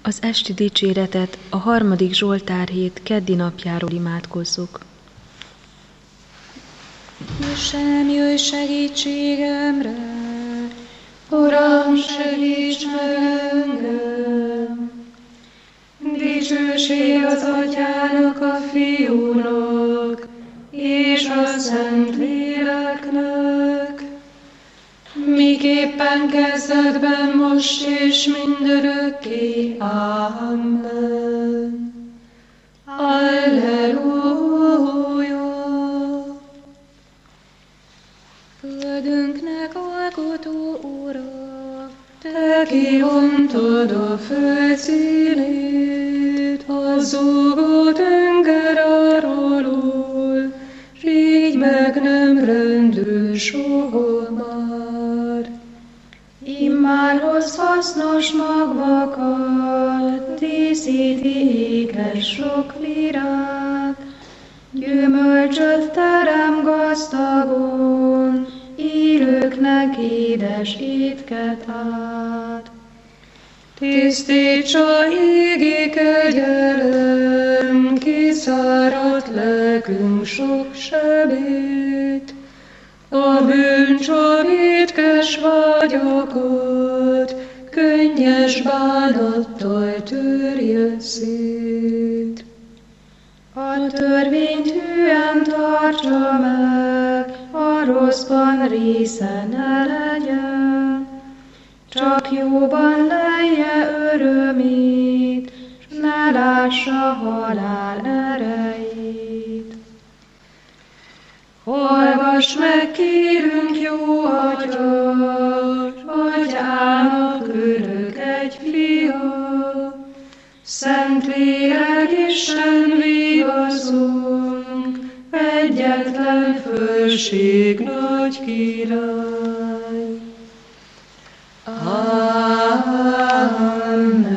Az esti dicséretet a 3. Zsoltárhét keddi napjáról imádkozzuk. Isten, jöjj segítségemre! Uram, segíts meg engem! Dicsőség az Atyának, a Fiúnak és a Szentléleknek, miképpen kezdetben, most és mindörökké. Amen. Alleluja! Földünknek alkotó Ura, Te kivontad a föld színét, a zúgó tenger alól, s így meg nem rendül soha már. Immár hoz hasznos magvakat, díszíti ékes sok virág, gyümölcsöt terem gazdagon, élőknek édes étket ad. Tisztítsa égi kegyelem, kiszáradt lelkünk sok sebét, a bűncsor étkes vágyakat, könnyes bánattal törje szét. A törvényt hűen tartsa meg, a rosszban része ne legyen, csak jóban lelje örömét, s ne lássa halál erejét. Hallgass meg, kérünk, jó Atya, Atyának örök egy fia, Szentlélek Isten vigaszunk, egyetlen fölség nagy király. Amen.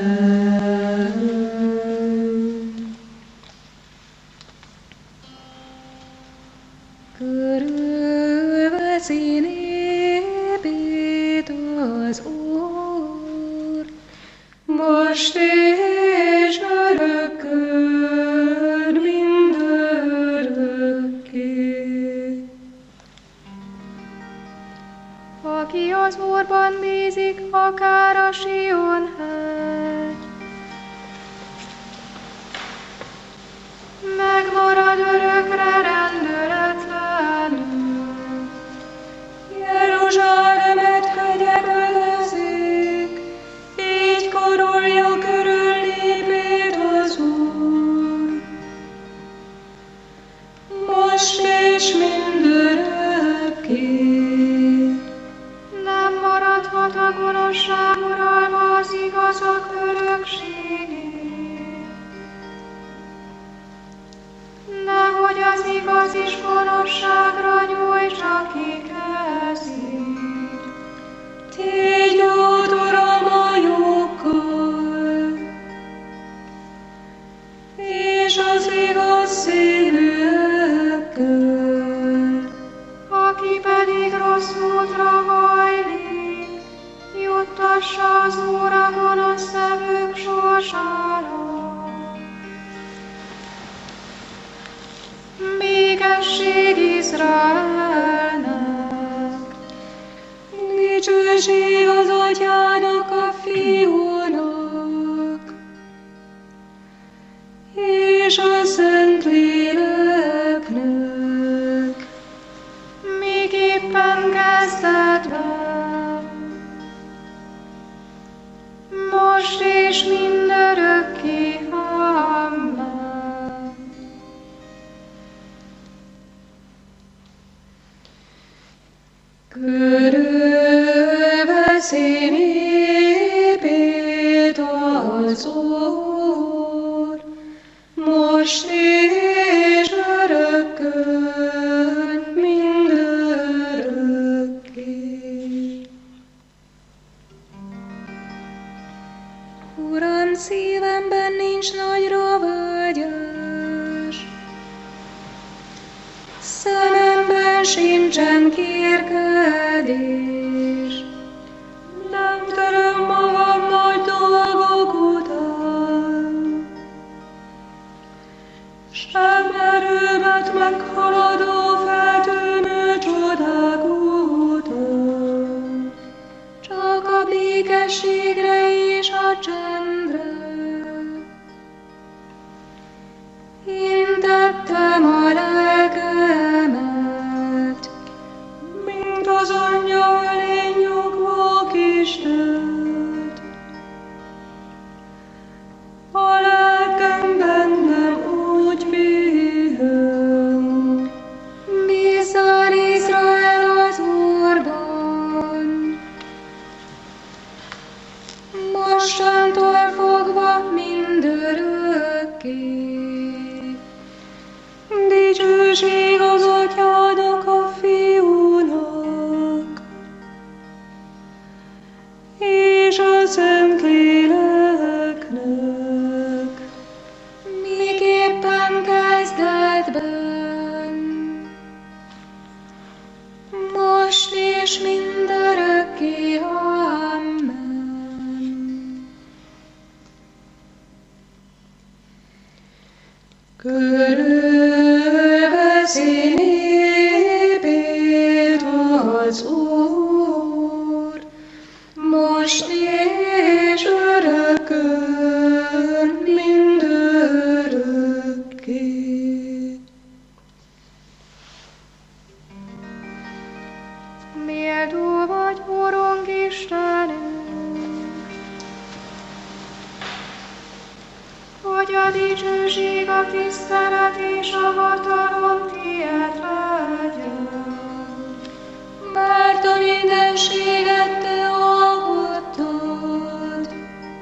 Körülveszi népét az Úr, most és örökkön mindörökké. Aki az Úrban bízik, akár a Sion hegy, megmarad örökre rendületlenül. Jeruzsálemet hegyek övezik, így karolja körül népét az Úr. Most és mindörökké. Nem maradhat a gonoszság uralma az igazak örökségén. Nehogy az igaz is gonoszságra nyújtsa ki kezét. Tégy jót, Uram, a jókkal, és az igaz szívűekkel. Aki pedig rossz útra hajlik, juttassa az Úr a gonosz szevők sorsára. Békesség Izraelnek, dicsőség az Atyának, a Fiúnak, és a Szentléleknek, miképpen kezdetben, most és mindörökké. Amen. Körülveszi népét az Úr, most és örökkön mindörökké. Uram, szívemben nincs nagyra vágyás, szememben sincsen kérkedés. Nem töröm magam nagy dolgok után, meghaladó feltűnő csodák úton, csak a békességre és a csendre. Én tettem a lelkemet, mint az anyja ölén nyugvó kis nőt. A lelkem bennem úgy pihen, bízzon Izrael az Úrban. Mostantól fogva mindörökké, dicsőség az Atyának, a Fiúnak, és a Szentléleknek, miképpen kezdetben, most és mindörökké. Amen. Körülveszi népét az Úr, most és örökkön, mindörökké. Méltó vagy, Urunk Istenünk, hogy a dicsőség, a tisztelet és a hatalom tiéd legyen. Mert a mindenséget te alkottad,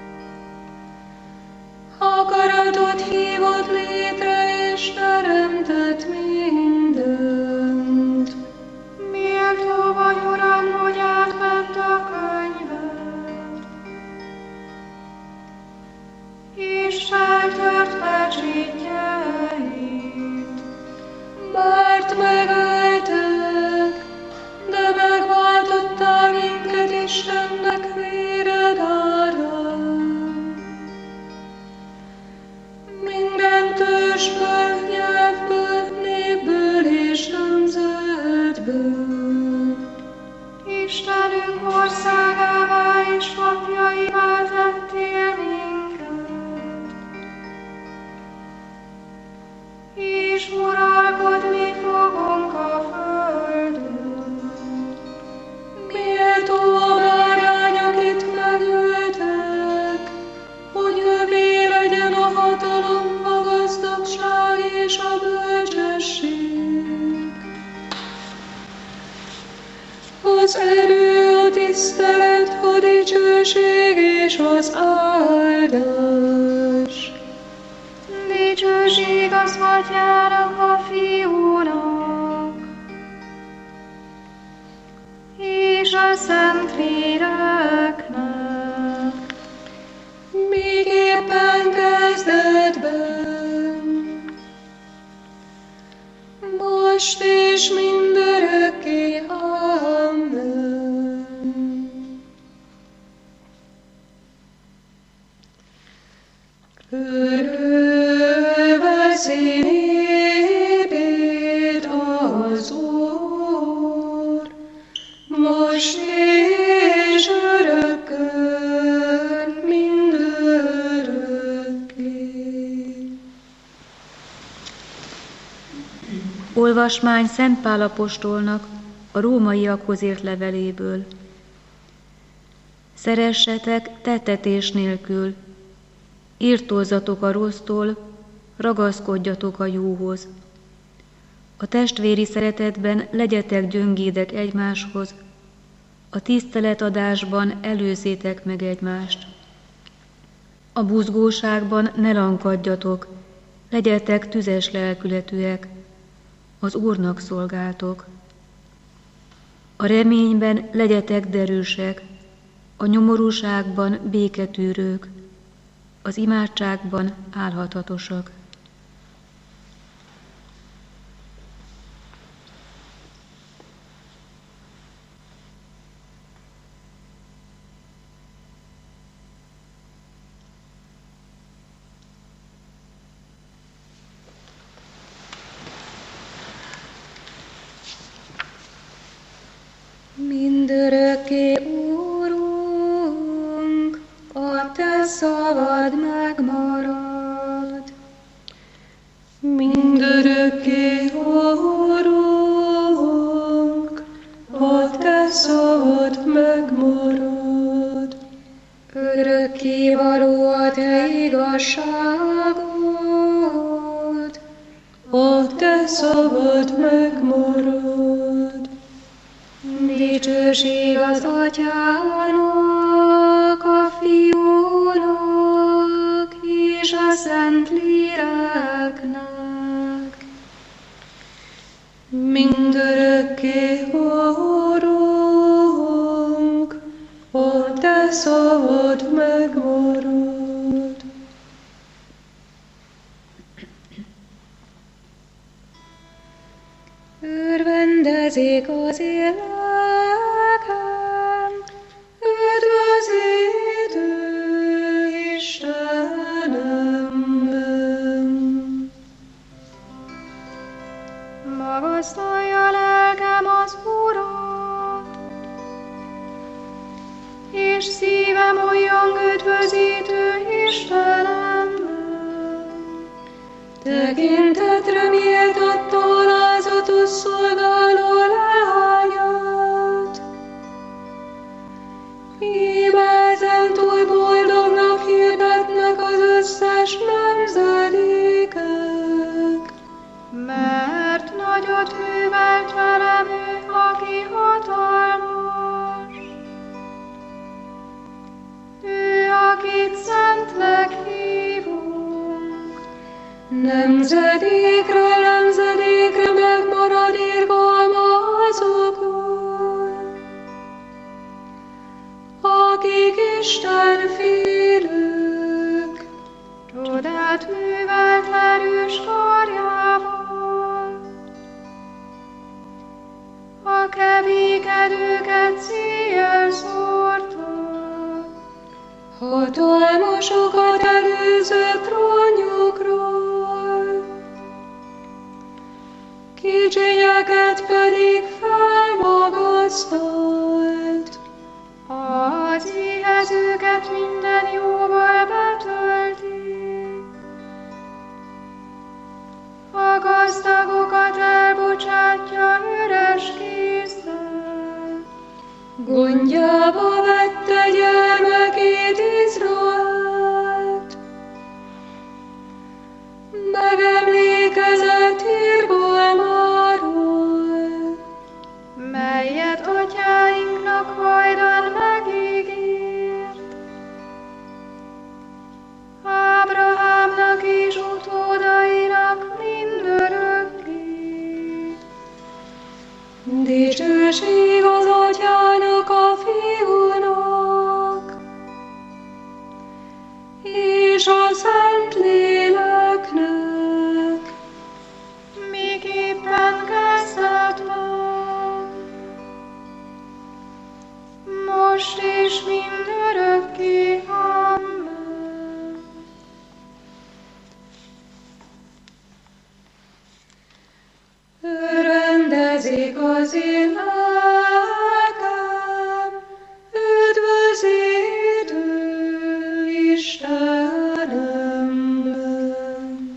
akaratod hívott létre és teremtett mindent. Méltó vagy, Uram, hogy átvett a könyvet, és feltört pecsétjeit, mert megöltek, de megváltottál minket Istennek véred árán. Minden törzsből, nyelvből, népből és nemzetből, Istenünk országává és papjaivá tettél minket, és uralkodni fogunk a földön. Méltó a bárány, akit megöltek, hogy övé legyen a hatalom, a gazdagság és a bölcsesség, az erő, a tisztelet, a dicsőség és az áldás. Dicsőség az Atyának, a Fiúnak, és a Szentléleknek, miképpen kezdetben, most és mindörökké. Amen. Körülveszi népét az Úr, most és örökkön, mindörökké. Olvasmány Szent Pál apostolnak a rómaiakhoz írt leveléből. Szeressetek tettetés nélkül, írtózzatok a rossztól, ragaszkodjatok a jóhoz. A testvéri szeretetben legyetek gyöngédek egymáshoz, a tiszteletadásban előzzétek meg egymást. A buzgóságban ne lankadjatok, legyetek tüzes lelkületűek, az Úrnak szolgáltok. A reményben legyetek derűsek, a nyomorúságban béketűrők, az imádságban álhatatosak. Örökké, Úrunk, a Te szavad megmarad. Mindörökké, Úrunk, a Te szavad megmarad. Örökké való a Te igazságod, a Te szavad megmarad. Dicsőség az Atyának, a Fiúnak és a Szent Léleknek. Mindörökké, Úrunk, a Te szavad megmarad. Örvendezik az éleken, üdvözítő Istenemben. Magasztalja lelkem az Urat, és szívem újjong üdvözítő Istenemben. Tekintetre méltatta alázatos szolgáló leányát. Íme ezentúl boldognak hirdetnek az összes nemzedékek. Mert nagyot művelt velem ő, aki hatalmas. Ő, akit szentnek hívunk. Nemzedékről nemzedékre megmarad irgalma azokon, akik Isten félők. Csodát művelt erős karjával, a kevékedőket széjjel szórta. Hatalmasokat előző trónjukról, kicsinyeket pedig felmagasztalt. Az éhezőket minden jóval betölti, a gazdagokat elbocsátja üres kézzel. Gondjába vette gyermekét Izraelt, megemlékezett irgalmáról, melyet atyáinknak hajdan megígért. Ábrahámnak és utódainak mindörökké. Dicsőség az Atyának, a Fiúnak és a Szent Léleknek, miképpen kezdetben, most és mindörökké. Amen. Örvendezik az én lelkem, üdvözítő Istenemben.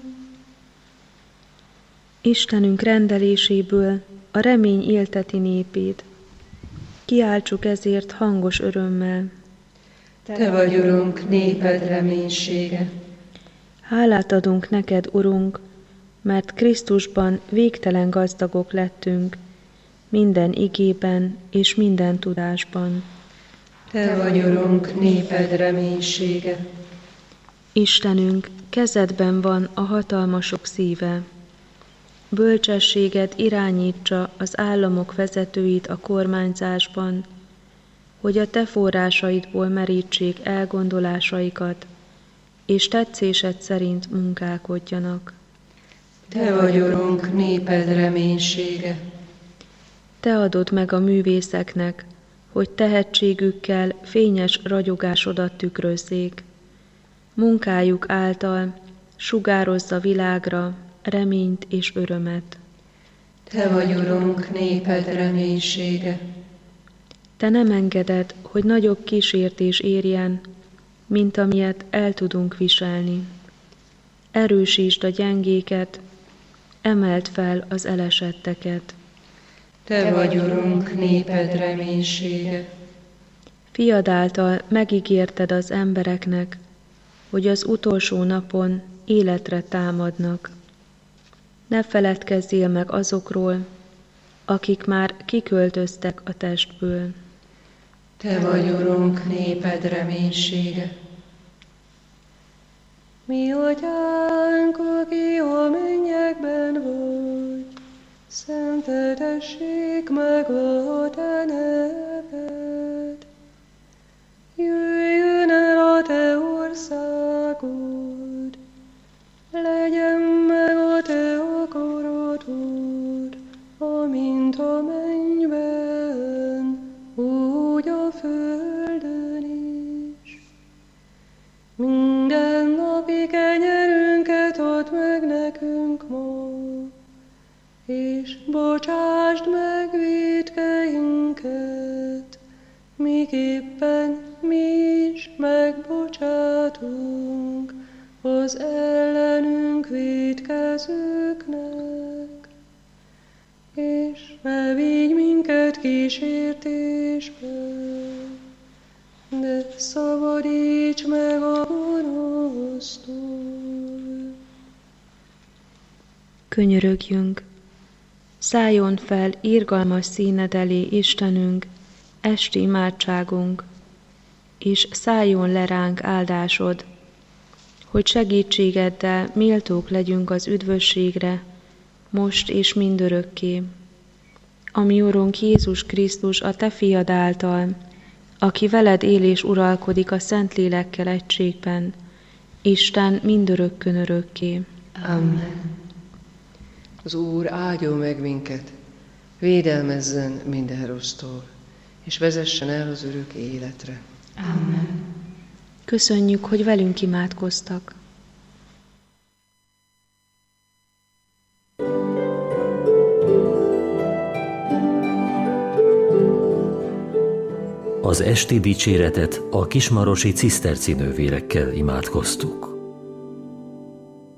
Istenünk rendeléséből a remény élteti népét. Kiáltsuk ezért hangos örömmel. Te vagy, Urunk, néped reménysége. Hálát adunk neked, Urunk, mert Krisztusban végtelen gazdagok lettünk, minden igében és minden tudásban. Te vagy, Urunk, néped reménysége. Istenünk, kezedben van a hatalmasok szíve. Bölcsességed irányítsa az államok vezetőit a kormányzásban, hogy a te forrásaidból merítsék elgondolásaikat, és tetszésed szerint munkálkodjanak. Te vagy, Urunk, néped reménysége. Te adod meg a művészeknek, hogy tehetségükkel fényes ragyogásodat tükrözzék. Munkájuk által sugározza világra reményt és örömet. Te vagy, Urunk, néped reménysége. Te nem engeded, hogy nagyobb kísértés érjen, mint amilyet el tudunk viselni. Erősítsd a gyengéket, emeld fel az elesetteket. Te vagy, Urunk, néped reménysége. Fiad által megígérted az embereknek, hogy az utolsó napon életre támadnak. Ne feledkezzél meg azokról, akik már kiköltöztek a testből. Te vagy, Urunk, néped reménysége. Mi atyánk, aki a mennyekben vagy, szenteltessék meg a te neved. Jöjjön el a te országod, legyen meg a te akaratod, amint a mennyben, úgy a földön is. Minden napi kenyerünket add meg nekünk ma, és bocsásd meg vétkeinket, miképpen mi is megbocsátunk az ellenünk vétkezőknek. És ne vigy minket kísértésbe, de szabadíts meg a gonosztól. Könyörögjünk! Szálljon fel irgalmas színed elé, Istenünk, esti imádságunk, és szálljon le ránk áldásod, hogy segítségeddel méltók legyünk az üdvösségre, most és mindörökké. Ami Urunk Jézus Krisztus, a Te fiad által, aki veled él és uralkodik a Szentlélekkel egységben, Isten mindörökkön örökké. Amen. Az Úr áldjon meg minket, védelmezzen minden rossztól, és vezessen el az örök életre. Amen. Köszönjük, hogy velünk imádkoztak. Az esti dicséretet a kismarosi ciszterci nővérekkel imádkoztuk.